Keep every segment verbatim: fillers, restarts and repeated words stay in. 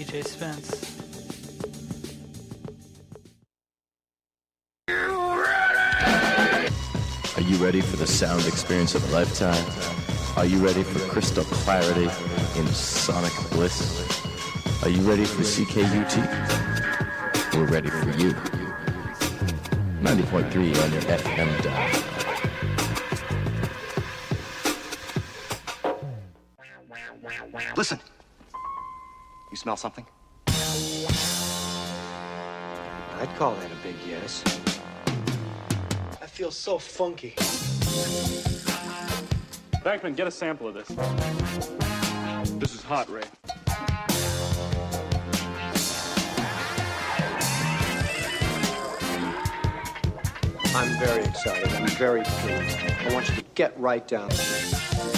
J Spence. Are you ready for the sound experience of a lifetime? Are you ready for crystal clarity in sonic bliss? Are you ready for C K U T? We're ready for you. ninety point three on your F M dial. Listen. You smell something? I'd call that a big yes. I feel so funky. Bankman, get a sample of this. This is hot, Ray. I'm very excited. I'm very pleased. I want you to get right down to it.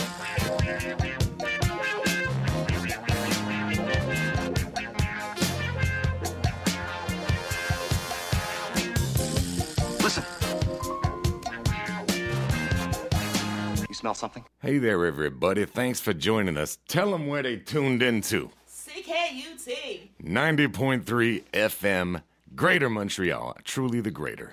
Listen. You smell something? Hey there, everybody. Thanks for joining us. Tell them where they tuned into. C K U T. ninety point three F M, Greater Montreal. Truly the greater.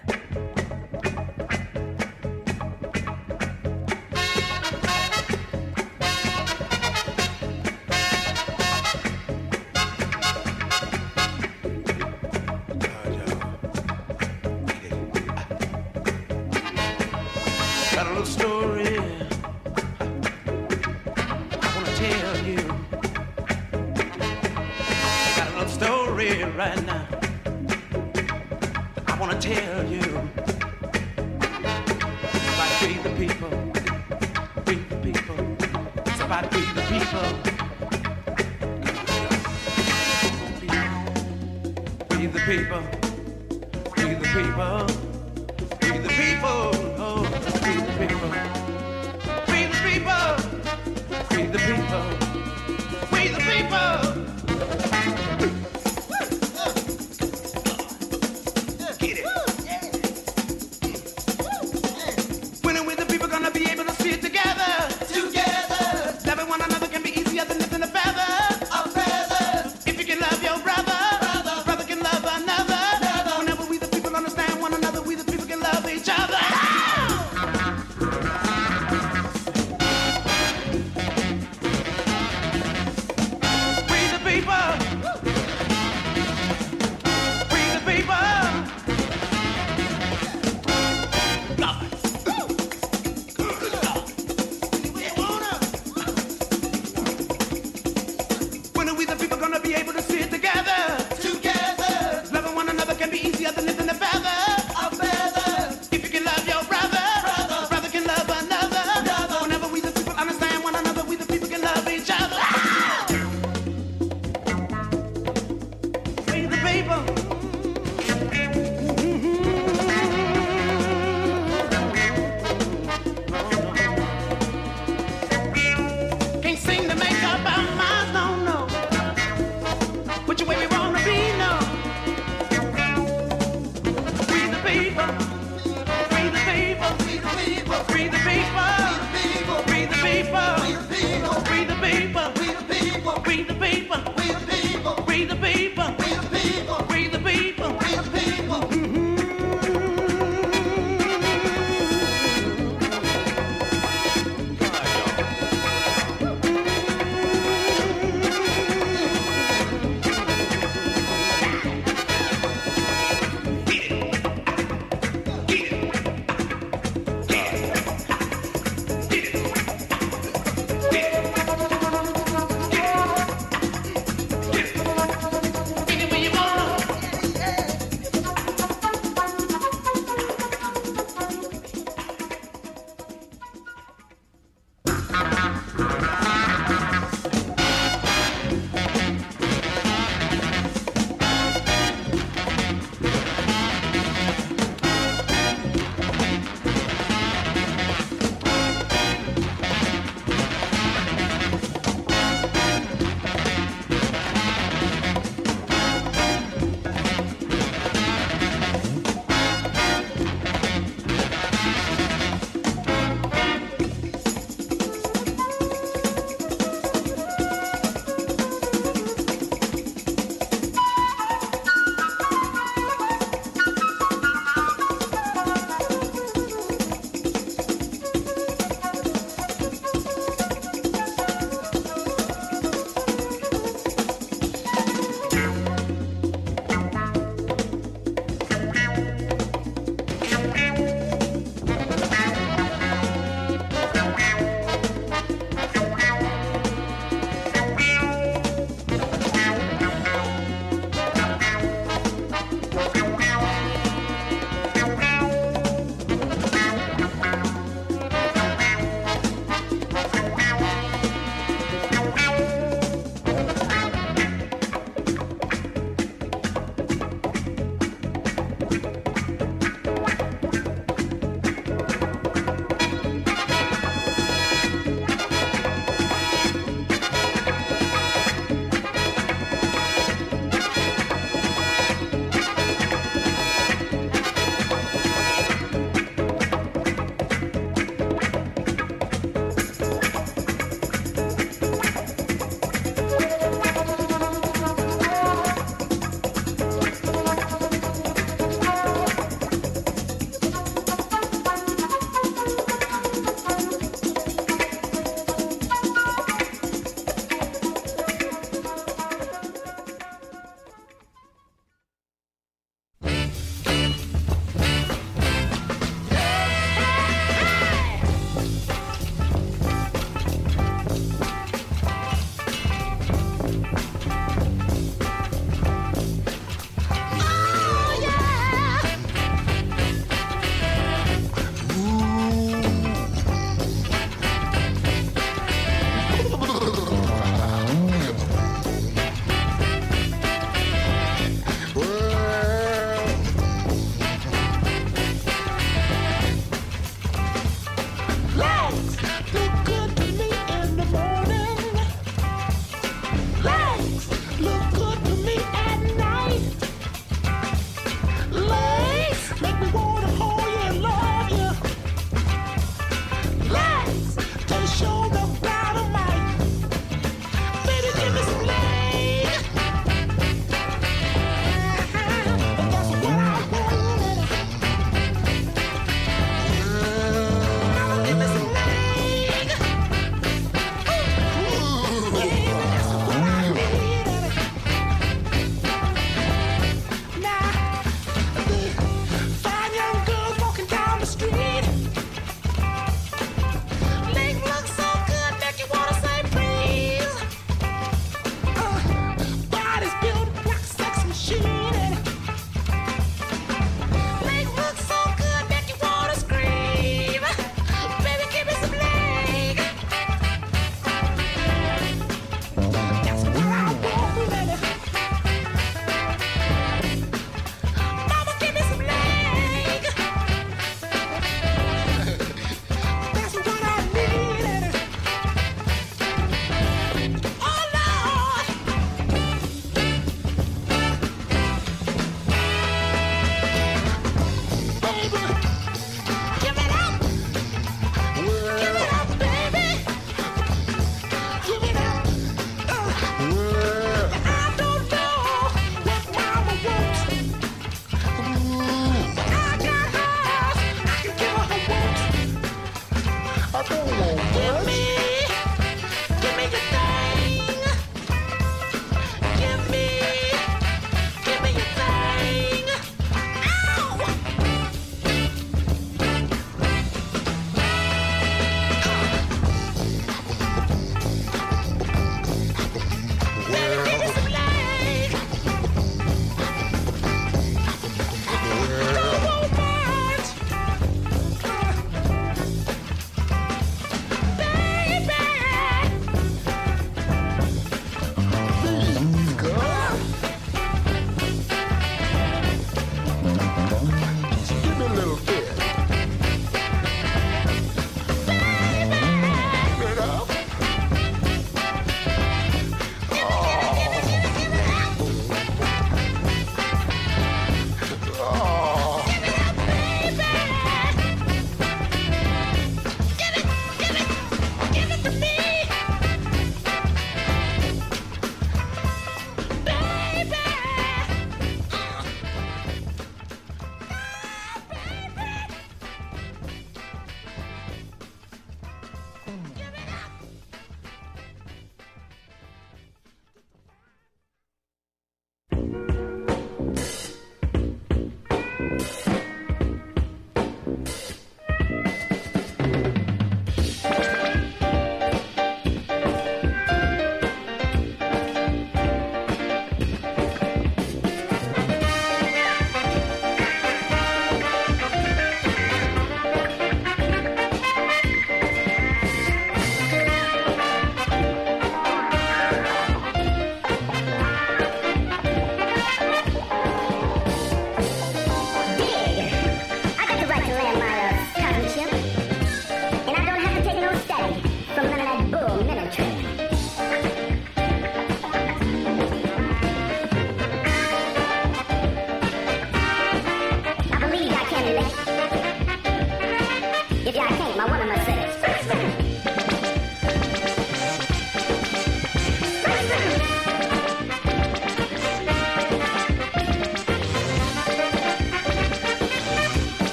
Got a little story I wanna tell you. Got a little story right now I wanna tell you. It's about we the people, we the people. It's about we the people. We the people, we the people, we the people. Oh, we the people, we the people, we the people, we the people. Get it. When and with the people gonna be able to see it together, together. Loving one another can be easier than lifting a feather, a feather. If you can love your brother, brother, brother can love another. Another. Whenever we the people understand one another, we the people can love each other.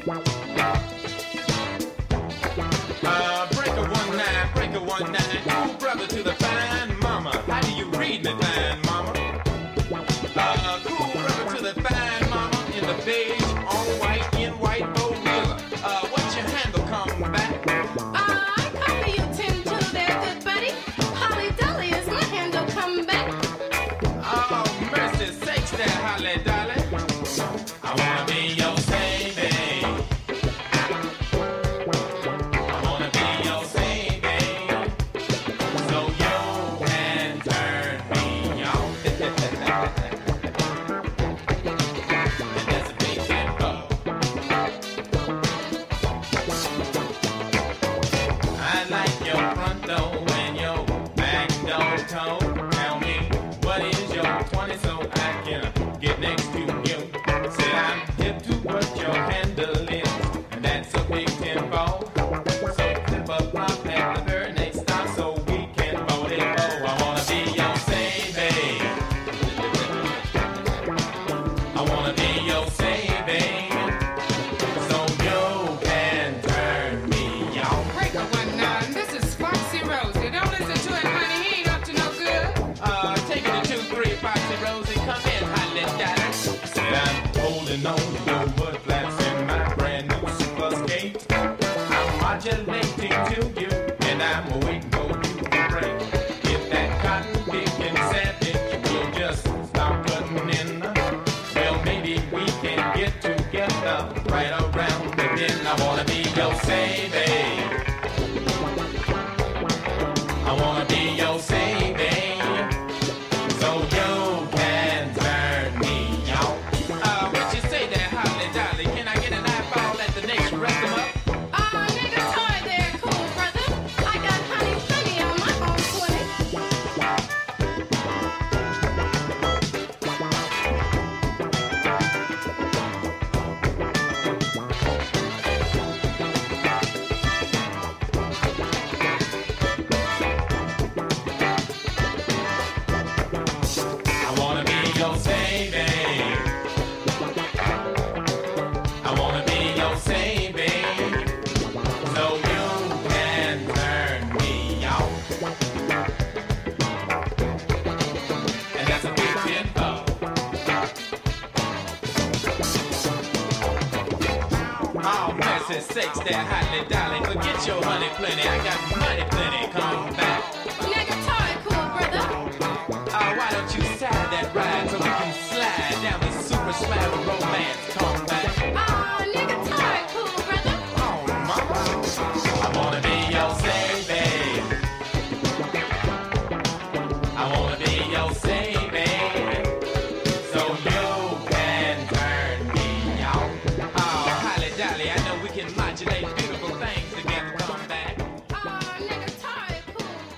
Uh, breaker one nine, breaker one nine, cool brother to the fine mama. How do you read me, fine mama? Uh, cool brother to the fine mama in the beige, on white, in white, bow wheeler. Uh, what's your handle, come back? Uh, I copy you ten two there, good buddy. Holly Dolly is my handle, come back. Oh, mercy sakes there, Holly Dolly. I wanna be your baby. I wanna be your baby. So you can turn me on. And that's a big tempo. I like your front door and your back door toe. Tell me, what is your twenty so I can get next to you? Say I'm hip to what your handle is, and that's a big tempo. So clip up my at the very next stop so we can vote it. Oh, I wanna be your baby. I wanna be your baby. So you can turn me on. Breaker one nine, this is Foxy Rosie. Don't listen to him, honey. He ain't up to no good. Uh, take it to two, three, Foxy Rosie, come in, Holly Dolly. Said I'm holding on to your butt flaps in my brand new super skate. I'm modulating to you, and I'm waiting for you to break. If that cotton picking savage will just stop cutting in, well, maybe we can get together right around again. I wanna be your baby. I wanna be your baby. So you can turn me on. Uh, what you say there, Holly Dolly? Can I get an eyeball at the next rest of up? Uh, nigga toy there, cool brother. I got honey plenty on my own twenty. I wanna be your baby. I wanna be your baby. So you can turn me on. And that's a big tempo. Oh, mercy sakes there, Holly Dolly. Forget your honey plenty. I got money plenty. Come back. Nigga toy, cool brother. Uh, why don't you side that ride so we can slide down the super slab of romance? Come back. Uh, nigga toy, cool brother. Oh, mama. I wanna be your baby. I wanna be your baby. So you can turn me on. Oh, Holly Dolly, I know we can modulate beautiful things together. Come back. Uh, nigga toy, cool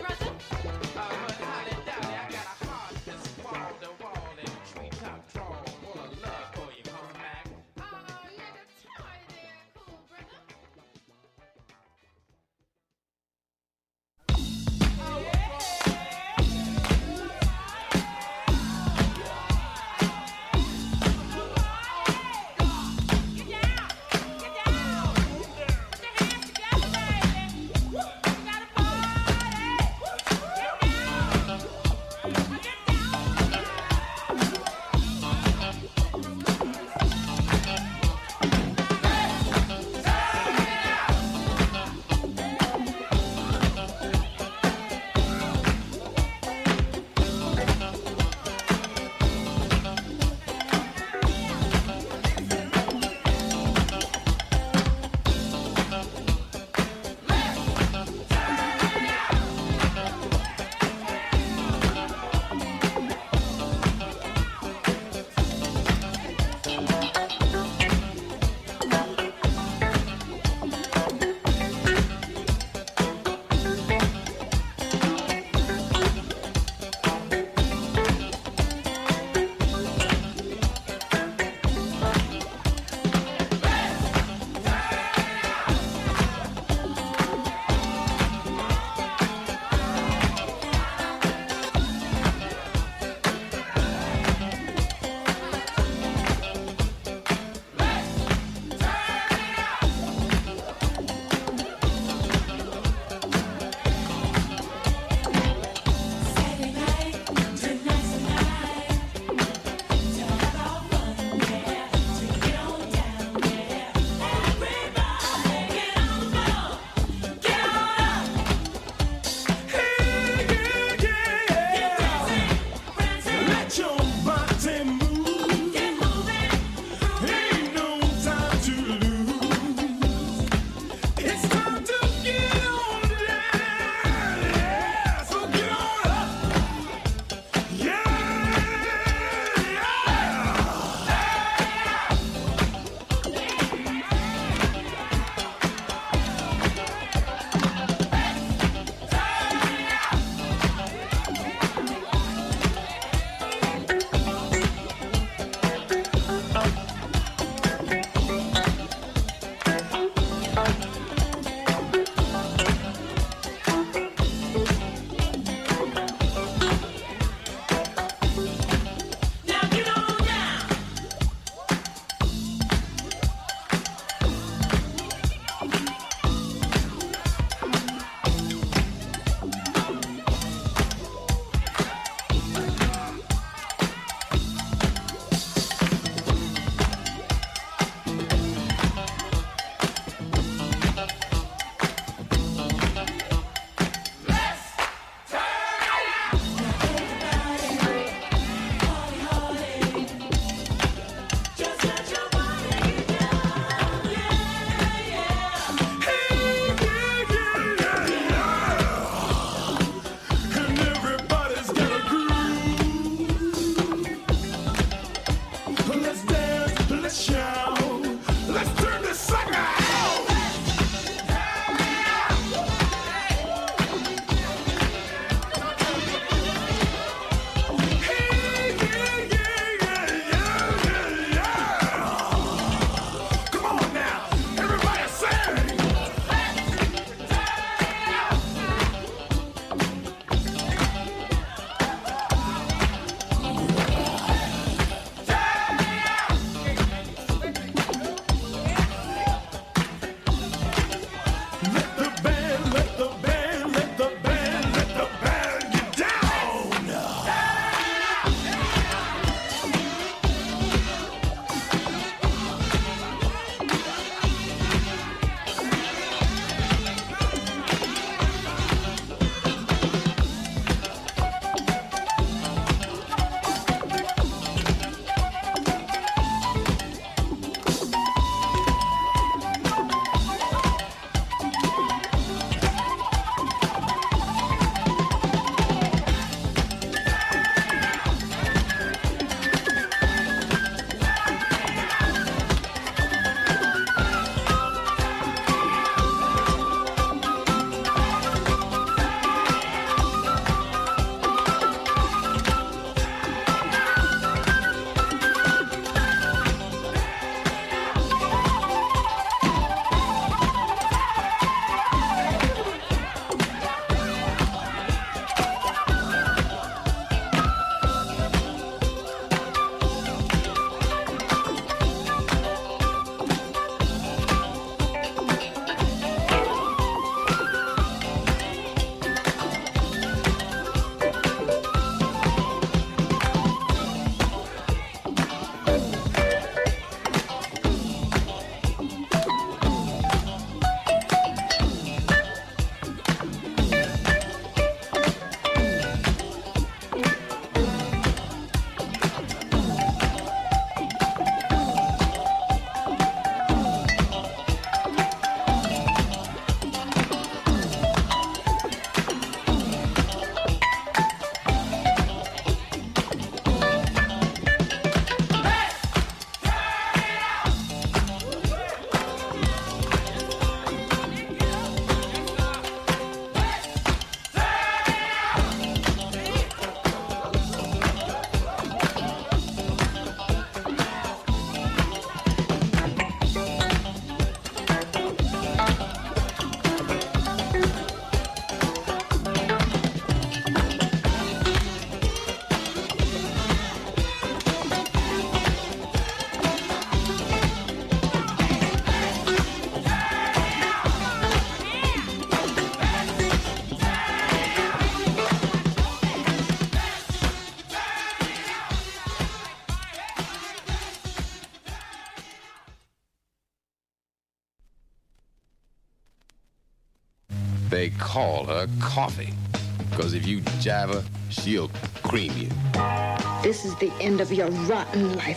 They call her Coffee, because if you jive her, she'll cream you. This is the end of your rotten life.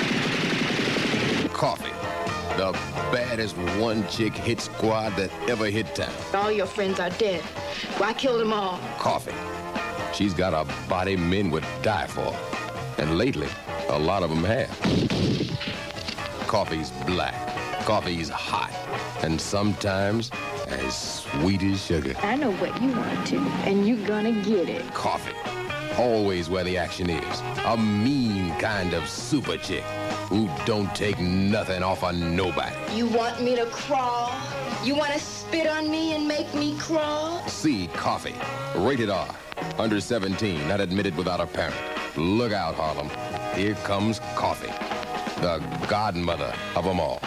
Coffee, the baddest one-chick hit squad that ever hit town. All your friends are dead. Why kill them all? Coffee. She's got a body men would die for. And lately, a lot of them have. Coffee's black. Coffee's hot. And sometimes as sweet as sugar. I know what you want to, and you're gonna get it. Coffee. Always where the action is. A mean kind of super chick who don't take nothing off of nobody. You want me to crawl? You want to spit on me and make me crawl? See Coffee. Rated R. Under seventeen, not admitted without a parent. Look out, Harlem. Here comes Coffee. The godmother of them all.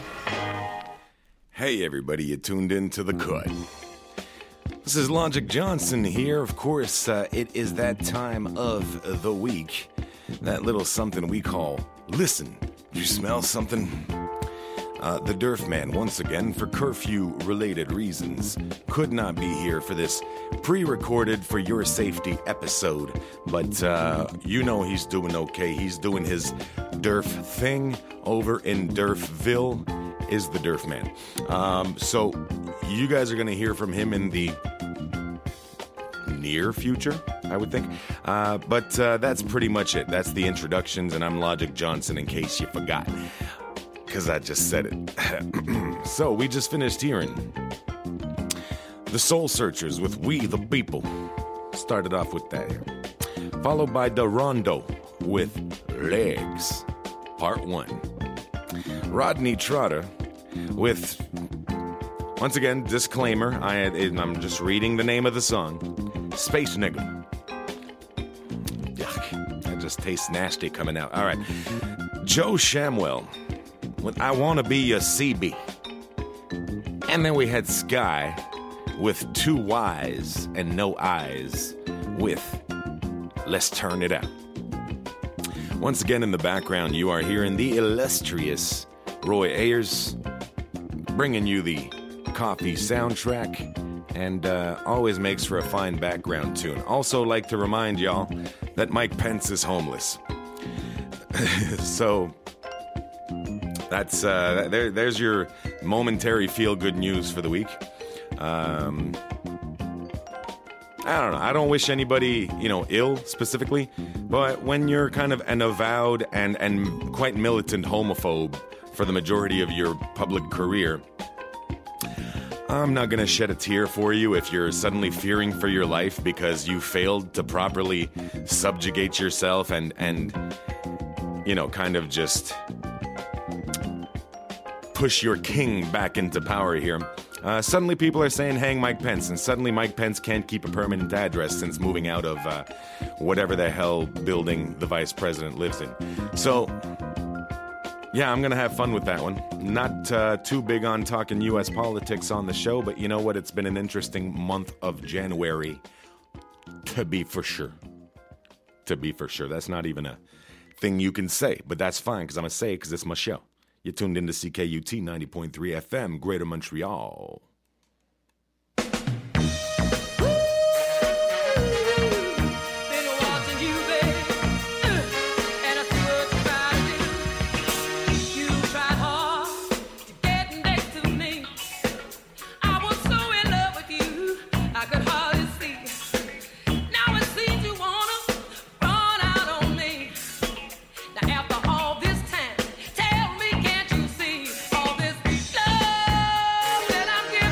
Hey everybody, you tuned in to The Cut. This is Logic Johnson here. Of course, uh, it is that time of the week. That little something we call Listen. Did you smell something? Uh, the Durf Man, once again, for curfew-related reasons, could not be here for this pre-recorded for your safety episode. But uh, you know he's doing okay. He's doing his Durf thing over in Durfville. Is the Durf Man. Um, so you guys are going to hear from him in the near future, I would think. Uh, but uh, that's pretty much it. That's the introductions, and I'm Logic Johnson in case you forgot. Because I just said it. So we just finished hearing The Soul Searchers with We the People. Started off with that here. Followed by The Rondo with Legs, Part one. Rodney Trotter with, once again, disclaimer, I, I'm just reading the name of the song, Space Nigga. Yuck, that just tastes nasty coming out. All right, Joe Shamwell with I Wanna Be Your C B. And then we had Sky with Two Y's and No Eyes with Let's Turn It Out. Once again in the background, you are hearing the illustrious Roy Ayers bringing you the Coffee soundtrack, and uh, always makes for a fine background tune. Also like to remind y'all that Mike Pence is homeless. So that's uh, there. There's your momentary feel-good news for the week. Um, I don't know. I don't wish anybody, you know, ill specifically, but when you're kind of an avowed and, and quite militant homophobe for the majority of your public career, I'm not going to shed a tear for you if you're suddenly fearing for your life because you failed to properly subjugate yourself and, and you know, kind of just push your king back into power here. Uh, suddenly people are saying hang Mike Pence, and suddenly Mike Pence can't keep a permanent address since moving out of uh, whatever the hell building the vice president lives in. So, yeah, I'm going to have fun with that one. Not uh, too big on talking U S politics on the show, but you know what? It's been an interesting month of January, to be for sure. To be for sure. That's not even a thing you can say, but that's fine, because I'm going to say it because it's my show. You're tuned into C K U T ninety point three F M, Greater Montreal. That I'm giving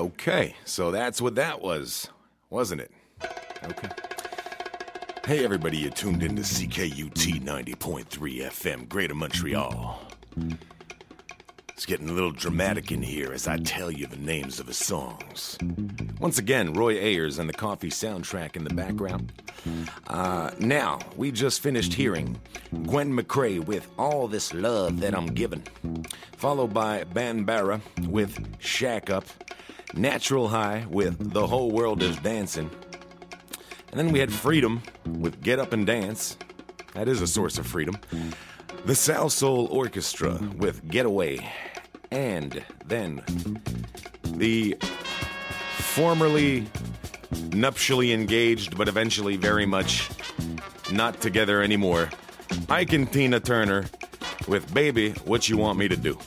Okay, so that's what that was, wasn't it? Okay. Hey, everybody, you tuned in to C K U T ninety point three F M, Greater Montreal. It's getting a little dramatic in here as I tell you the names of the songs. Once again, Roy Ayers and the Coffee soundtrack in the background. Uh, now, we just finished hearing Gwen McCrae with All This Love That I'm Giving, followed by Banbara with Shack Up, Natural High with The Whole World Is Dancing, and then we had Freedom with Get Up and Dance. That is a source of freedom. The Sal Soul Orchestra with Getaway, and then the formerly nuptially engaged but eventually very much not together anymore, Ike and Tina Turner with Baby, What You Want Me to Do.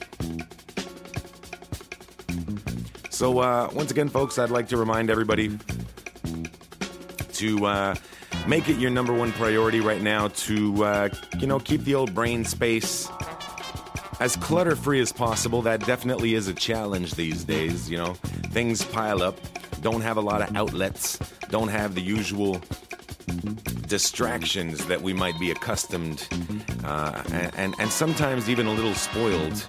So uh, once again, folks, I'd like to remind everybody to uh, make it your number one priority right now to, uh, you know, keep the old brain space as clutter-free as possible. That definitely is a challenge these days, you know. Things pile up, don't have a lot of outlets, don't have the usual distractions that we might be accustomed uh, and, and, and sometimes even a little spoiled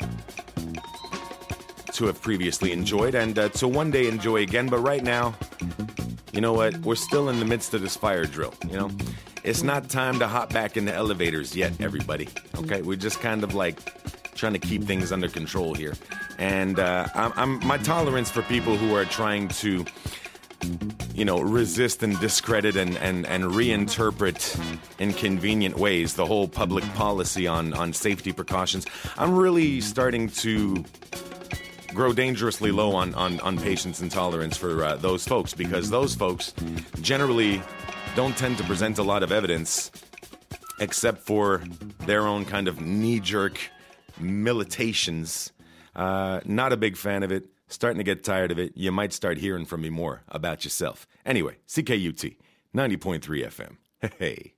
to have previously enjoyed and uh, to one day enjoy again. But right now, you know what? We're still in the midst of this fire drill, you know? It's not time to hop back in the elevators yet, everybody, okay? We're just kind of like trying to keep things under control here. And uh, I'm, I'm, my tolerance for people who are trying to, you know, resist and discredit and, and, and reinterpret in convenient ways the whole public policy on, on safety precautions, I'm really starting to grow dangerously low on, on, on patience and tolerance for uh, those folks, because those folks generally don't tend to present a lot of evidence except for their own kind of knee-jerk militations. Uh, not a big fan of it. Starting to get tired of it. You might start hearing from me more about yourself. Anyway, C K U T, ninety point three F M. Hey.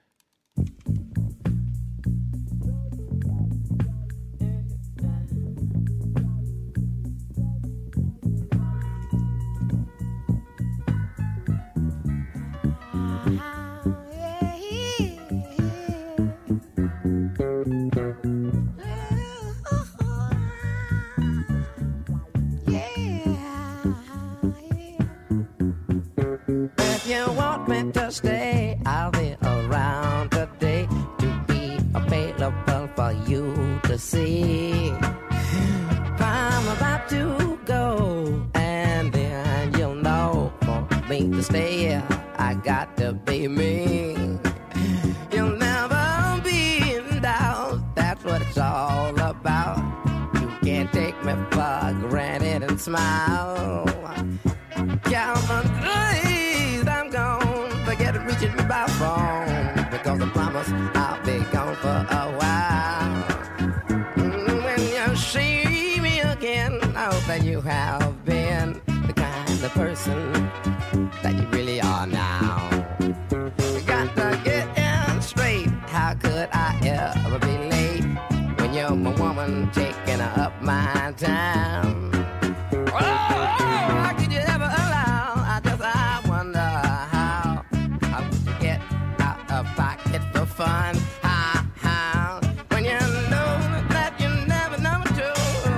To stay, I'll be around today to be available for you to see. I'm about to go, and then you'll know for me to stay. I got to be me. You'll never be in doubt. That's what it's all about. You can't take me for granted and smile. Count on please, I'm gone. Forget reaching me by phone, because I promise I'll be gone for a while. Mm, when you see me again, I hope that you have been the kind of person that you really are now. You got to get in straight. How could I ever be late when you're my woman taking up my time? Oh, how could you ever allow? I just I wonder how I would get out of pocket for fun. How, how when you know that you never number two,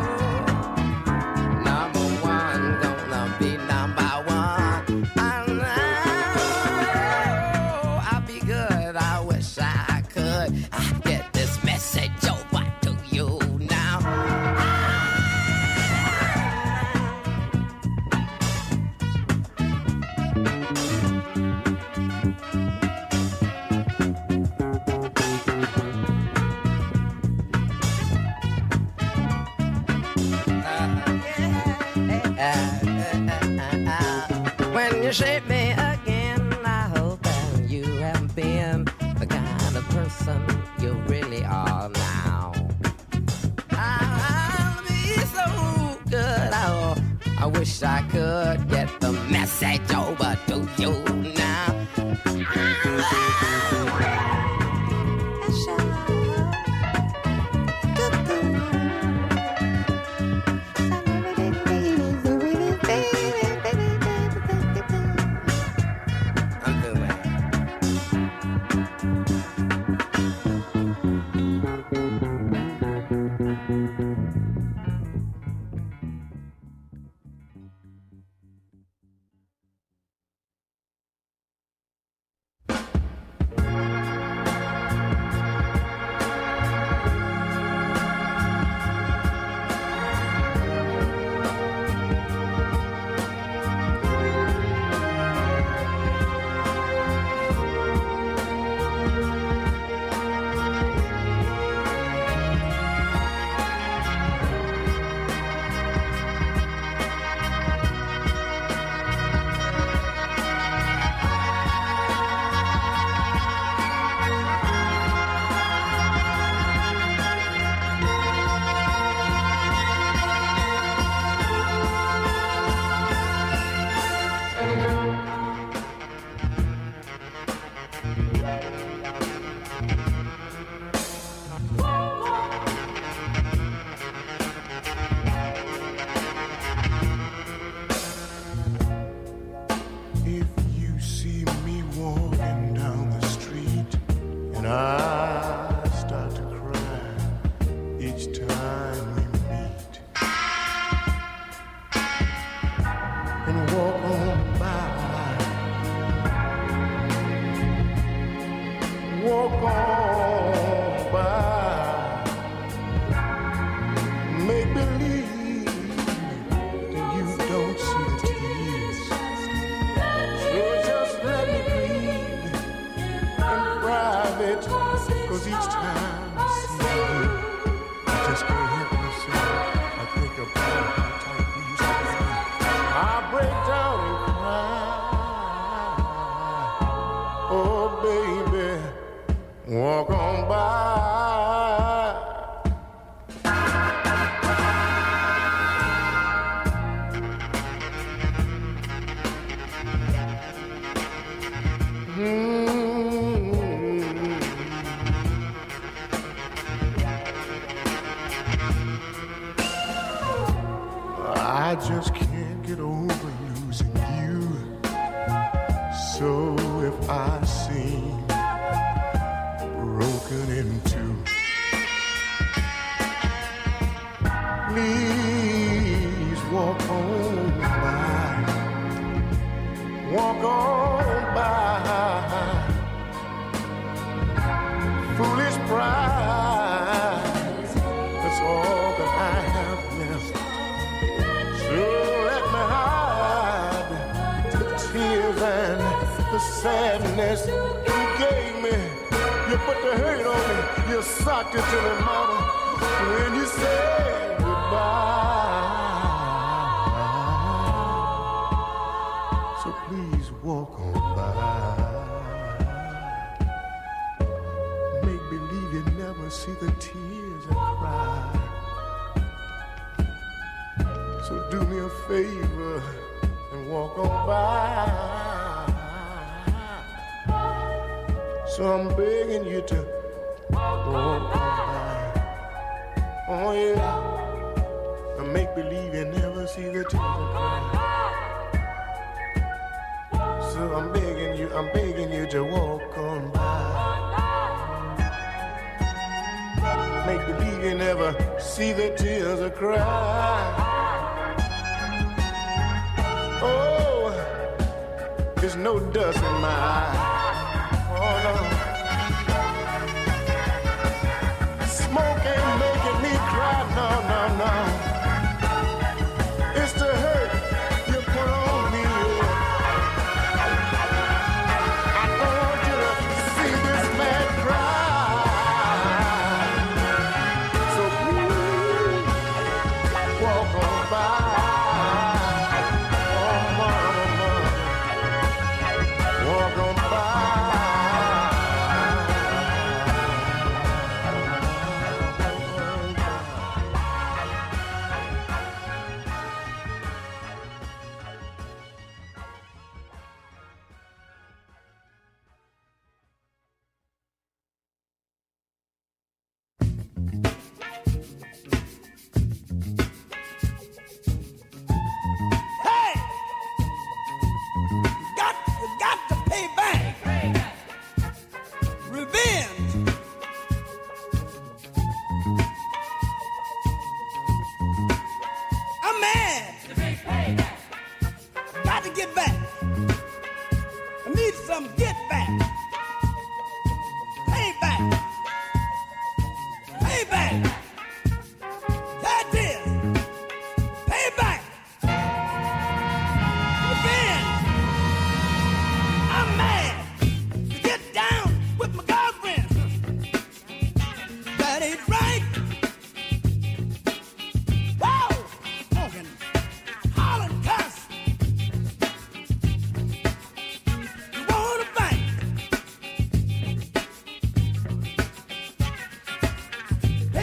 number one gonna be number one. I know I'll be good. I wish I could. I get this message over to you now. When you shape me again, I hope that you haven't been the kind of person you really are now. I'll be so good. Oh, I wish I could get the message over to you now. Baby. just can't help myself. I think about how tight we used to be. I break down and cry. Oh, baby, walk on by. I just can't get over losing you. So if I seem broken in two, please walk on by. Walk on by. Foolish pride, that's all that I have left. So let me hide the tears and the sadness you gave me. You put the hurt on me, you socked it to me, mama, when you said goodbye. So please walk on by. Make believe you never see the tears I cry. So do me a favor and walk on by. So I'm begging you to walk on by. Oh yeah. And make believe you never see the tears I cry. So I'm begging you, I'm begging you to walk on by. Make believe you never see the tears I cry. Oh, there's no dust in my eye.